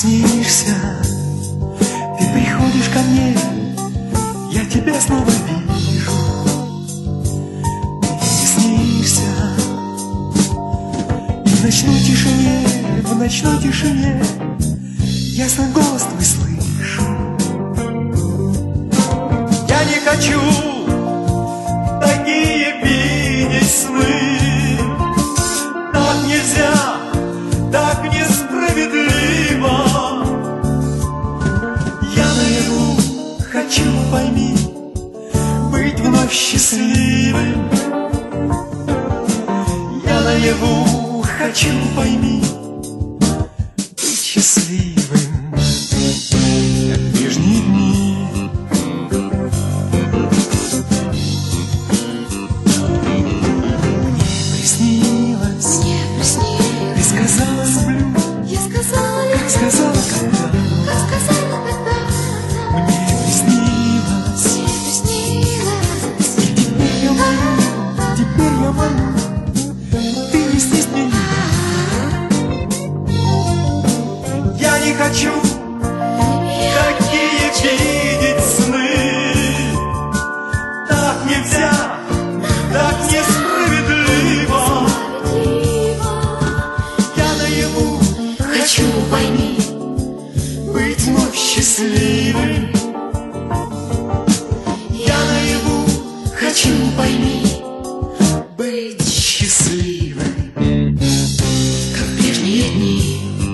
снишься, ты приходишь ко мне, я тебя снова вижу. Ты снишься, и в ночной тишине ясно голос твой слышу. Я не хочу такие видеть сны. Так нельзя, так несправедливо. Я наяву хочу, пойми, быть вновь счастливым. Я наяву хочу, пойми, быть счастливым, как прежние дни. Мне приснилось, ты сказала люблю, как сказала когда. Мне приснилось, и теперь я молю, ты не снись мне. Я не хочу такие видеть сны. Так нельзя, так несправедливо. Я наяву хочу, пойми, быть вновь счастливым. Я наяву хочу, пойми, быть счастливым, как в прежние дни.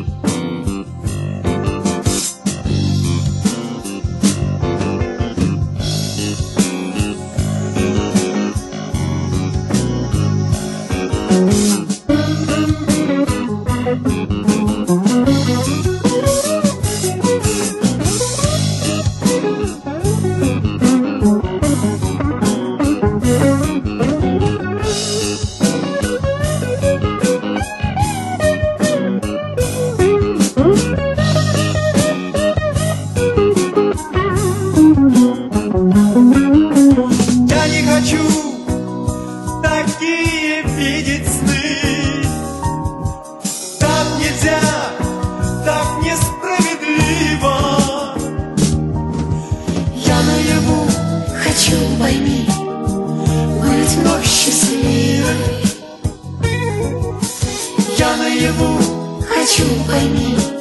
Я не хочу такие видеть сны. Так нельзя, так несправедливо. Я наяву хочу, пойми, быть вновь счастливой. Я наяву хочу, пойми,